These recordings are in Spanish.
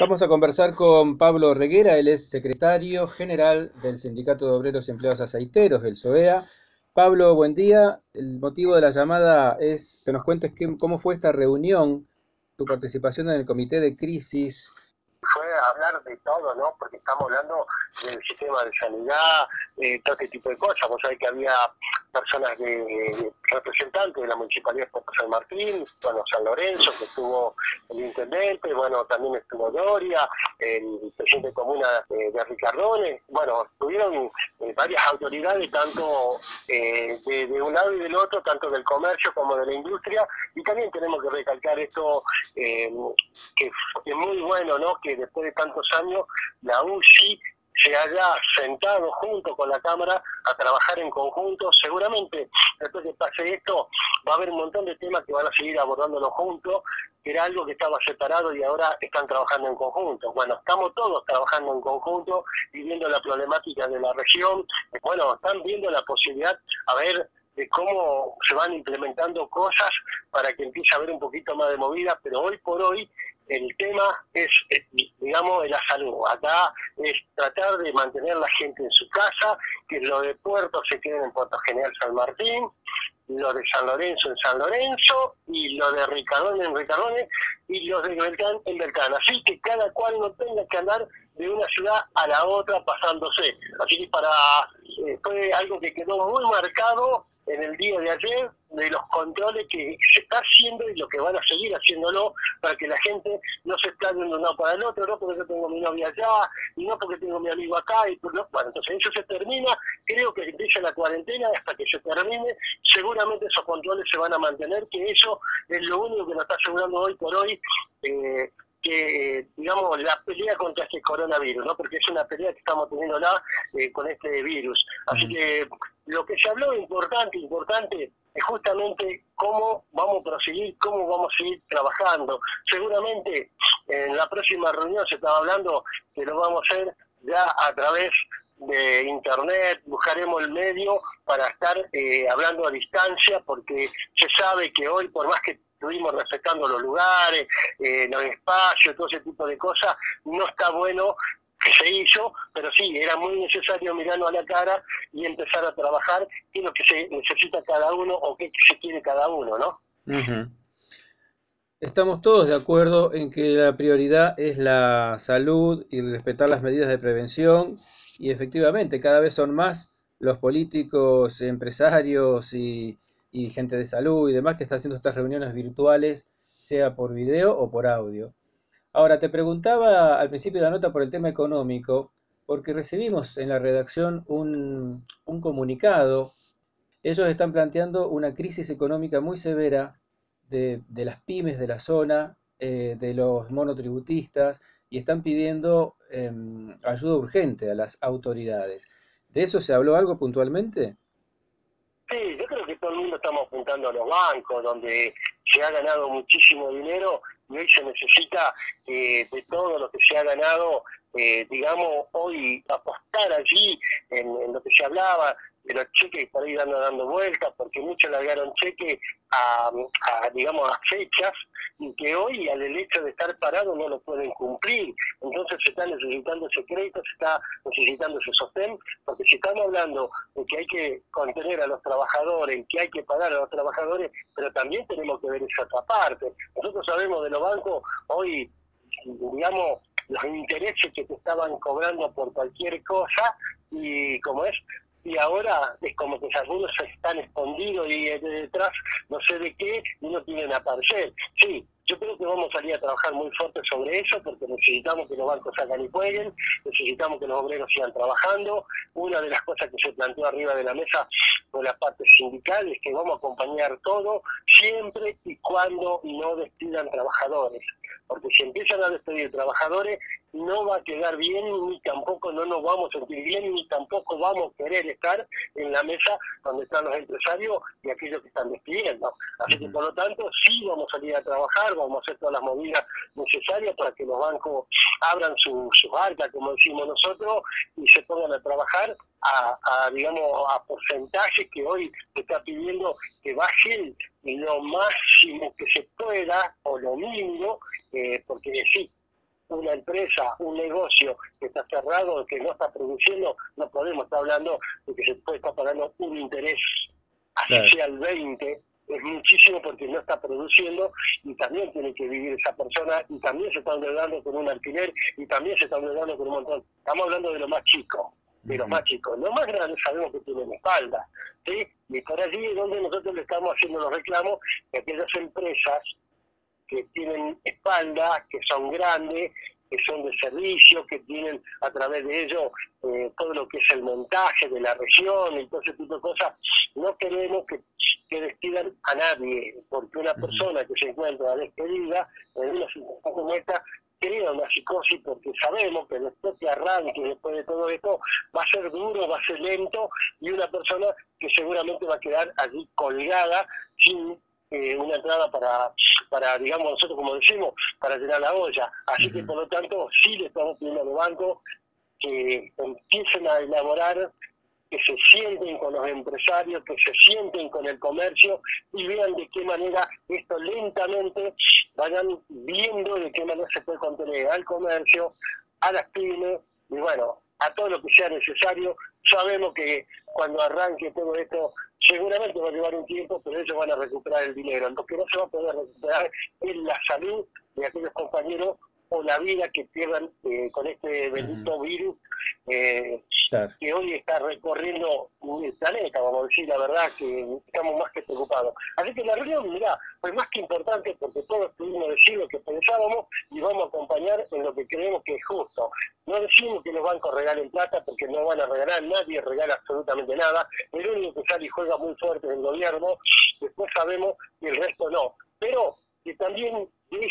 Vamos a conversar con Pablo Reguera, él es secretario general del Sindicato de Obreros y Empleados Aceiteros, el SOEA. Pablo, buen día. El motivo de la llamada es que nos cuentes cómo fue esta reunión, tu participación en el comité de crisis. Fue hablar de todo, ¿no? Porque estamos hablando del sistema de sanidad, todo este tipo de cosas. Vos sabés que había personas representantes de la Municipalidad de San Martín, bueno, San Lorenzo, que estuvo el intendente, bueno, también estuvo Doria, el presidente de comuna de Ricardones, bueno, estuvieron varias autoridades, tanto de un lado y del otro, tanto del comercio como de la industria, y también tenemos que recalcar esto, eh, que es muy bueno, ¿no? Que después de tantos años la UCI se haya sentado junto con la Cámara a trabajar en conjunto. Seguramente después que pase esto va a haber un montón de temas que van a seguir abordándolo juntos, que era algo que estaba separado y ahora están trabajando en conjunto. Bueno, estamos todos trabajando en conjunto y viendo la problemática de la región. Bueno, están viendo la posibilidad, a ver, de cómo se van implementando cosas para que empiece a haber un poquito más de movida, pero hoy por hoy el tema es, digamos, de la salud. Acá es tratar de mantener a la gente en su casa, que lo de Puerto se queden en Puerto General San Martín, lo de San Lorenzo en San Lorenzo, y lo de Ricardone en Ricardone, y los de Beltrán en Beltrán. Así que cada cual no tenga que andar de una ciudad a la otra pasándose. Así que fue algo que quedó muy marcado en el día de ayer, de los controles que se está haciendo y lo que van a seguir haciéndolo para que la gente no se esté de un lado para el otro, no porque yo tengo mi novia allá, y no porque tengo mi amigo acá, y pues no. Bueno, entonces eso se termina, creo que empieza la cuarentena, hasta que se termine, seguramente esos controles se van a mantener, que eso es lo único que nos está asegurando hoy por hoy, digamos, la pelea contra este coronavirus, ¿no? Porque es una pelea que estamos teniendo con este virus. Así Ujú. que lo que se habló importante, es justamente cómo vamos a proseguir, cómo vamos a seguir trabajando. Seguramente en la próxima reunión se estaba hablando que lo vamos a hacer ya a través de internet, buscaremos el medio para estar hablando a distancia, porque se sabe que hoy, por más que estuvimos respetando los lugares, los espacios, todo ese tipo de cosas, no está bueno que se hizo, pero sí, era muy necesario mirarnos a la cara y empezar a trabajar qué es lo que se necesita cada uno o qué se quiere cada uno, ¿no? Ujú. Estamos todos de acuerdo en que la prioridad es la salud y respetar las medidas de prevención y efectivamente cada vez son más los políticos, empresarios y gente de salud y demás que están haciendo estas reuniones virtuales, sea por video o por audio. Ahora, te preguntaba al principio de la nota por el tema económico, porque recibimos en la redacción un comunicado. Ellos están planteando una crisis económica muy severa de las pymes de la zona, de los monotributistas, y están pidiendo ayuda urgente a las autoridades. ¿De eso se habló algo puntualmente? Sí, yo creo que todo el mundo estamos apuntando a los bancos, donde se ha ganado muchísimo dinero y hoy se necesita de todo lo que se ha ganado, digamos, hoy apostar allí en lo que se hablaba de los cheques por ahí dando vueltas, porque muchos largaron cheques digamos, a fechas y que hoy al el hecho de estar parado no lo pueden cumplir. Entonces se está necesitando ese crédito, se está necesitando ese sostén, porque si estamos hablando de que hay que contener a los trabajadores, que hay que pagar a los trabajadores, pero también tenemos que ver esa otra parte. Nosotros sabemos de los bancos hoy, digamos, los intereses que te estaban cobrando por cualquier cosa, y como es, y ahora es como que algunos están escondidos y detrás no sé de qué y no tienen aparecer. Sí, yo creo que vamos a salir a trabajar muy fuerte sobre eso, porque necesitamos que los bancos salgan y jueguen, necesitamos que los obreros sigan trabajando. Una de las cosas que se planteó arriba de la mesa por la parte sindical es que vamos a acompañar todo siempre y cuando no despidan trabajadores, porque si empiezan a despedir trabajadores no va a quedar bien, ni tampoco no nos vamos a sentir bien, ni tampoco vamos a querer estar en la mesa donde están los empresarios y aquellos que están despidiendo. Así que Ujú. por lo tanto sí vamos a salir a trabajar, vamos a hacer todas las movidas necesarias para que los bancos abran sus arcas, como decimos nosotros, y se pongan a trabajar digamos, a porcentajes que hoy se está pidiendo que bajen lo máximo que se pueda o lo mínimo, porque sí, una empresa, un negocio que está cerrado, que no está produciendo, no podemos estar hablando de que se puede estar pagando un interés, así Claro. sea el 20, es muchísimo porque no está produciendo y también tiene que vivir esa persona y también se está endeudando con un alquiler y también se está endeudando con un montón. Estamos hablando de lo más chico, de los Ujú, más chicos. Los más grandes sabemos que tienen espalda, ¿sí? Y por allí es donde nosotros le estamos haciendo los reclamos de aquellas empresas que tienen espalda, que son grandes, que son de servicio, que tienen a través de ello todo lo que es el montaje de la región y todo ese tipo de cosas. No queremos que despidan a nadie, porque una ujú, persona que se encuentra despedida en una situación como esta crea una psicosis, porque sabemos que después que arranque, después de todo esto, va a ser duro, va a ser lento, y una persona que seguramente va a quedar allí colgada sin una entrada para, digamos, nosotros como decimos, para llenar la olla. Así que, ujú, por lo tanto, sí le estamos pidiendo a los bancos que empiecen a elaborar, que se sienten con los empresarios, que se sienten con el comercio y vean de qué manera esto lentamente vayan viendo de qué manera se puede contener al comercio, a las pymes y bueno, a todo lo que sea necesario. Sabemos que cuando arranque todo esto seguramente va a llevar un tiempo, pero ellos van a recuperar el dinero. Lo que no se va a poder recuperar es la salud de aquellos compañeros o la vida que pierdan con este ujú. bendito virus eh, Claro. que hoy está recorriendo el planeta, vamos a decir la verdad, que estamos más que preocupados. Así que la reunión, mirá, fue más que importante porque todos pudimos decir lo que pensábamos y vamos a acompañar en lo que creemos que es justo. No decimos que los bancos regalen plata porque no van a regalar, nadie regala absolutamente nada. El único que sale y juega muy fuerte es el gobierno, después sabemos que el resto no. Pero que también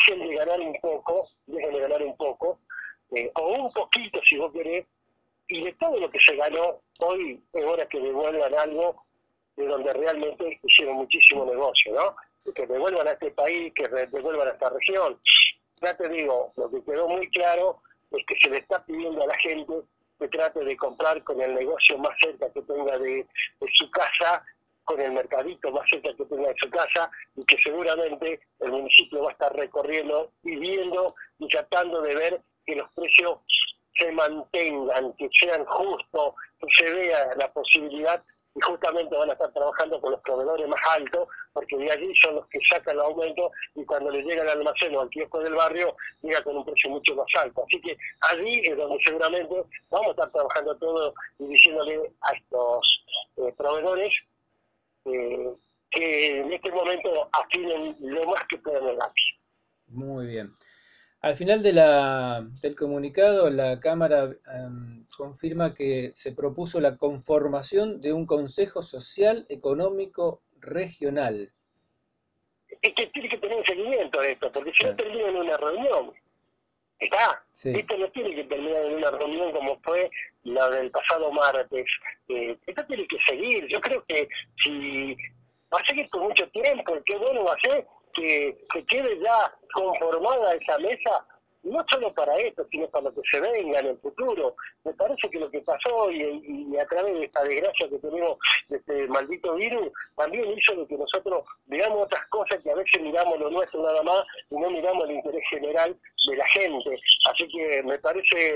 dejen de ganar un poco, o un poquito si vos querés, y de todo lo que se ganó, hoy es hora que devuelvan algo de donde realmente hicieron muchísimo negocio, ¿no? Y que devuelvan a este país, que devuelvan a esta región. Ya te digo, lo que quedó muy claro es que se le está pidiendo a la gente que trate de comprar con el negocio más cerca que tenga de su casa, con el mercadito más cerca que tenga de su casa, y que seguramente el municipio va a estar recorriendo y viendo y tratando de ver que los precios se mantengan, que sean justos, que se vea la posibilidad y justamente van a estar trabajando con los proveedores más altos, porque de allí son los que sacan el aumento y cuando les llega al almacén o al kiosco del barrio, llega con un precio mucho más alto. Así que allí es donde seguramente vamos a estar trabajando todo y diciéndole a estos proveedores eh, que en este momento afinen lo más que puedan el lápiz. Muy bien. Al final del comunicado, la Cámara confirma que se propuso la conformación de un Consejo Social Económico Regional. Es que tiene que tener un seguimiento de esto, porque si no Claro. termina en una reunión, está. Sí. Esto no tiene que terminar en una reunión como fue la del pasado martes. Esto tiene que seguir. Yo creo que si va a seguir por mucho tiempo, qué bueno va a ser que quede ya conformada esa mesa, no solo para esto, sino para lo que se venga en el futuro. Me parece que lo que pasó y a través de esta desgracia que tenemos de este maldito virus, también hizo de que nosotros veamos otras cosas que a veces miramos lo nuestro nada más y no miramos el interés general de la gente. Así que me parece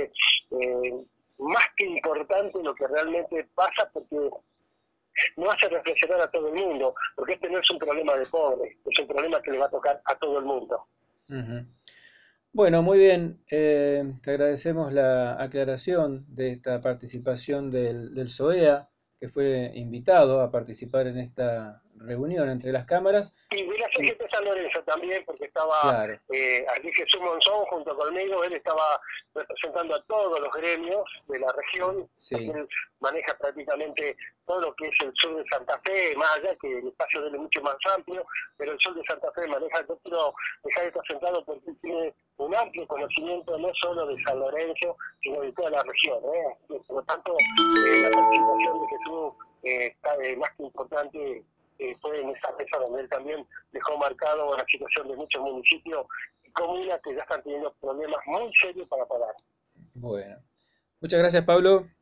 más que importante lo que realmente pasa porque no hace reflexionar a todo el mundo, porque este no es un problema de pobres, es un problema que le va a tocar a todo el mundo. Ujú. Bueno, muy bien. Te agradecemos la aclaración de esta participación del SOEA, que fue invitado a participar en esta reunión entre las cámaras. Y de la Y CGT San Lorenzo también, porque estaba claro, allí Jesús Monzón junto conmigo, él estaba representando a todos los gremios de la región, porque sí. él maneja prácticamente todo lo que es el sur de Santa Fe, más allá que el espacio de él es mucho más amplio, pero el sur de Santa Fe maneja, yo quiero dejar esto sentado porque él tiene un amplio conocimiento no solo de San Lorenzo, sino de toda la región. Por lo tanto, la participación de Jesús está más que importante fue en esa mesa donde él también dejó marcado la situación de muchos municipios y comunas que ya están teniendo problemas muy serios para pagar. Bueno. Muchas gracias, Pablo.